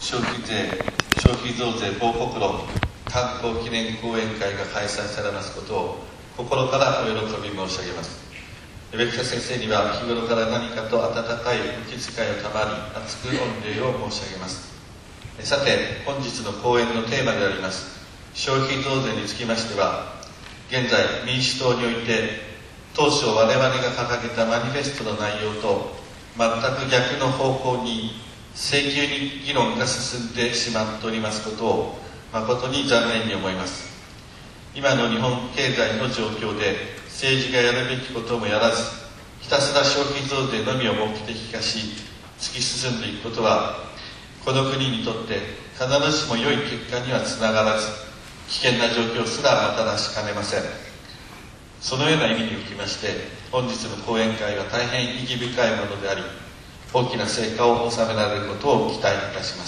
消費増税報告論観光記念講演会が開催されますことを心からお喜び申し上げます。植草先生には日頃から何かと温かいお気遣いを賜り、厚く御礼を申し上げます。さて、本日の講演のテーマであります消費増税につきましては、現在民主党において当初我々が掲げたマニフェストの内容と全く逆の方向に性急に議論が進んでしまっておりますことを誠に残念に思います。今の日本経済の状況で政治がやるべきこともやらず、ひたすら消費増税のみを目的化し突き進んでいくことは、この国にとって必ずしも良い結果にはつながらず、危険な状況すらもたらしかねません。そのような意味におきまして、本日の講演会は大変意義深いものであり、大きな成果を収められることを期待いたします。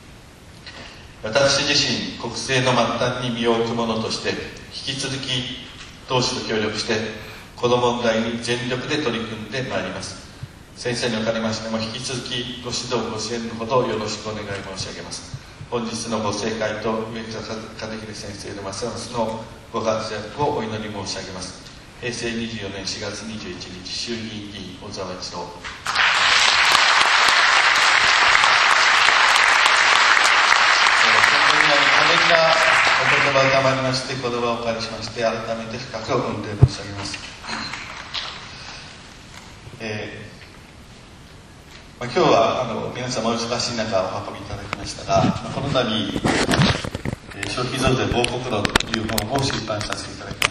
私自身、国政の末端に身を置く者として、引き続き同志と協力して、この問題に全力で取り組んでまいります。先生におかれましても、引き続きご指導ご支援のほどよろしくお願い申し上げます。本日のご盛会と植草和秀先生のますますのご活躍をお祈り申し上げます。平成24年4月21日衆議院議員小沢一郎。過激なお言葉を賜りまして、この場をお借りしまして改めて深く御礼申し上げます。今日は皆様お忙しい中お運びいただきましたが、この度消費増税報告論という本を出版させていただきました。